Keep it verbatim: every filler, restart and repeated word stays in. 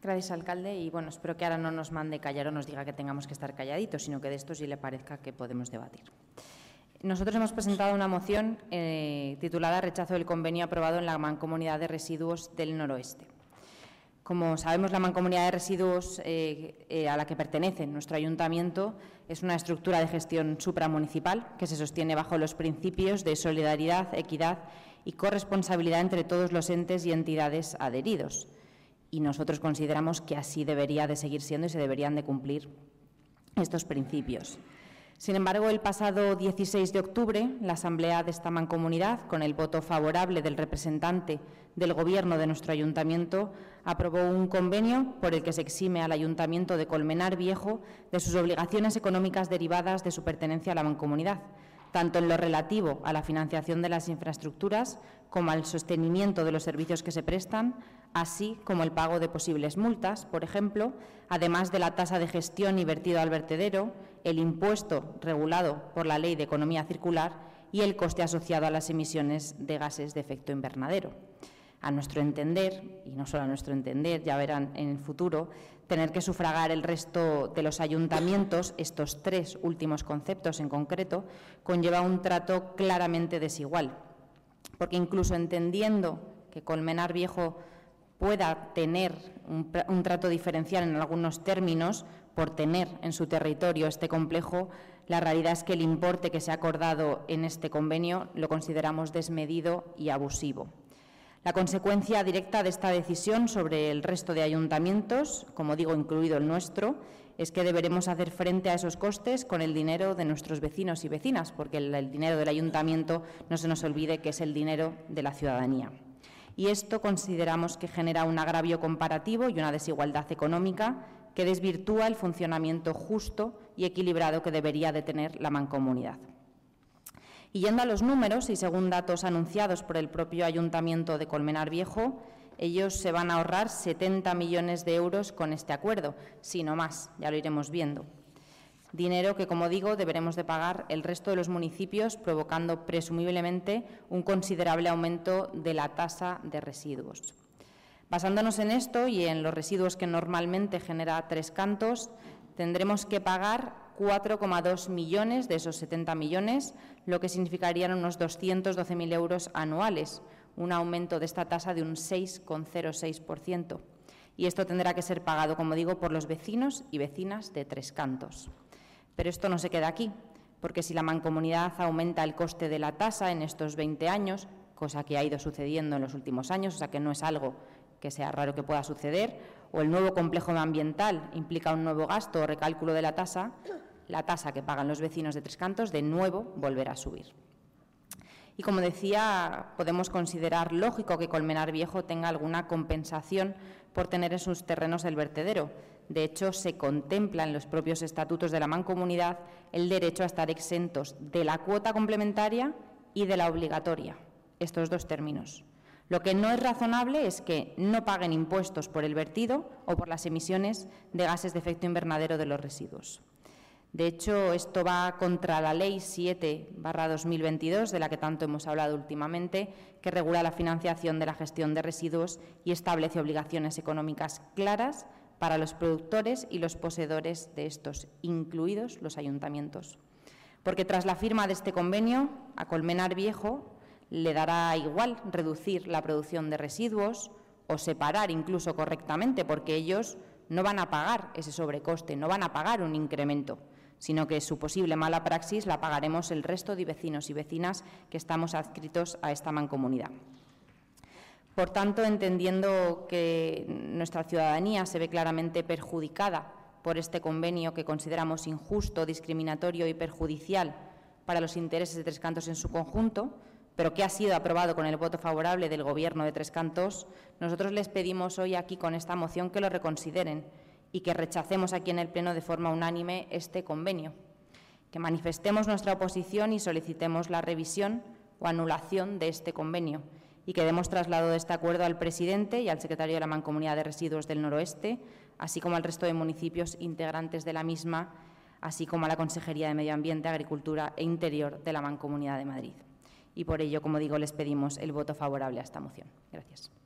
Gracias, alcalde. Y bueno, espero que ahora no nos mande callar o nos diga que tengamos que estar calladitos, sino que de esto sí le parezca que podemos debatir. Nosotros hemos presentado una moción eh, titulada Rechazo del convenio aprobado en la Mancomunidad de Residuos del Noroeste. Como sabemos, la Mancomunidad de Residuos eh, eh, a la que pertenece nuestro ayuntamiento es una estructura de gestión supramunicipal que se sostiene bajo los principios de solidaridad, equidad y corresponsabilidad entre todos los entes y entidades adheridos. Y nosotros consideramos que así debería de seguir siendo y se deberían de cumplir estos principios. Sin embargo, el pasado dieciséis de octubre, la Asamblea de esta Mancomunidad, con el voto favorable del representante del Gobierno de nuestro Ayuntamiento, aprobó un convenio por el que se exime al Ayuntamiento de Colmenar Viejo de sus obligaciones económicas derivadas de su pertenencia a la Mancomunidad, tanto en lo relativo a la financiación de las infraestructuras como al sostenimiento de los servicios que se prestan, así como el pago de posibles multas, por ejemplo, además de la tasa de gestión y vertido al vertedero, el impuesto regulado por la Ley de Economía Circular y el coste asociado a las emisiones de gases de efecto invernadero. A nuestro entender, y no solo a nuestro entender, ya verán en el futuro, tener que sufragar el resto de los ayuntamientos, estos tres últimos conceptos en concreto, conlleva un trato claramente desigual, porque incluso entendiendo que Colmenar Viejo pueda tener un, un trato diferencial en algunos términos por tener en su territorio este complejo, la realidad es que el importe que se ha acordado en este convenio lo consideramos desmedido y abusivo. La consecuencia directa de esta decisión sobre el resto de ayuntamientos, como digo, incluido el nuestro, es que deberemos hacer frente a esos costes con el dinero de nuestros vecinos y vecinas, porque el, el dinero del ayuntamiento no se nos olvide que es el dinero de la ciudadanía. Y esto consideramos que genera un agravio comparativo y una desigualdad económica que desvirtúa el funcionamiento justo y equilibrado que debería de tener la mancomunidad. Y yendo a los números, y según datos anunciados por el propio Ayuntamiento de Colmenar Viejo, ellos se van a ahorrar setenta millones de euros con este acuerdo, si no más, ya lo iremos viendo. Dinero que, como digo, deberemos de pagar el resto de los municipios, provocando presumiblemente un considerable aumento de la tasa de residuos. Basándonos en esto y en los residuos que normalmente genera Tres Cantos, tendremos que pagar cuatro coma dos millones de esos setenta millones, lo que significarían unos doscientos doce mil euros anuales, un aumento de esta tasa de un seis coma cero seis por ciento. Y esto tendrá que ser pagado, como digo, por los vecinos y vecinas de Tres Cantos. Pero esto no se queda aquí, porque si la mancomunidad aumenta el coste de la tasa en estos veinte años, cosa que ha ido sucediendo en los últimos años, o sea que no es algo que sea raro que pueda suceder, o el nuevo complejo ambiental implica un nuevo gasto o recálculo de la tasa, la tasa que pagan los vecinos de Tres Cantos de nuevo volverá a subir. Y como decía, podemos considerar lógico que Colmenar Viejo tenga alguna compensación por tener en sus terrenos el vertedero. De hecho, se contempla en los propios estatutos de la mancomunidad el derecho a estar exentos de la cuota complementaria y de la obligatoria, estos dos términos. Lo que no es razonable es que no paguen impuestos por el vertido o por las emisiones de gases de efecto invernadero de los residuos. De hecho, esto va contra la Ley siete barra dos mil veintidós, de la que tanto hemos hablado últimamente, que regula la financiación de la gestión de residuos y establece obligaciones económicas claras para los productores y los poseedores de estos, incluidos los ayuntamientos. Porque tras la firma de este convenio, a Colmenar Viejo le dará igual reducir la producción de residuos o separar incluso correctamente, porque ellos no van a pagar ese sobrecoste, no van a pagar un incremento, sino que su posible mala praxis la pagaremos el resto de vecinos y vecinas que estamos adscritos a esta mancomunidad. Por tanto, entendiendo que nuestra ciudadanía se ve claramente perjudicada por este convenio que consideramos injusto, discriminatorio y perjudicial para los intereses de Tres Cantos en su conjunto, pero que ha sido aprobado con el voto favorable del Gobierno de Tres Cantos, nosotros les pedimos hoy aquí con esta moción que lo reconsideren y que rechacemos aquí en el Pleno de forma unánime este convenio, que manifestemos nuestra oposición y solicitemos la revisión o anulación de este convenio y que demos traslado de este acuerdo al presidente y al secretario de la Mancomunidad de Residuos del Noroeste, así como al resto de municipios integrantes de la misma, así como a la Consejería de Medio Ambiente, Agricultura e Interior de la Mancomunidad de Madrid. Y por ello, como digo, les pedimos el voto favorable a esta moción. Gracias.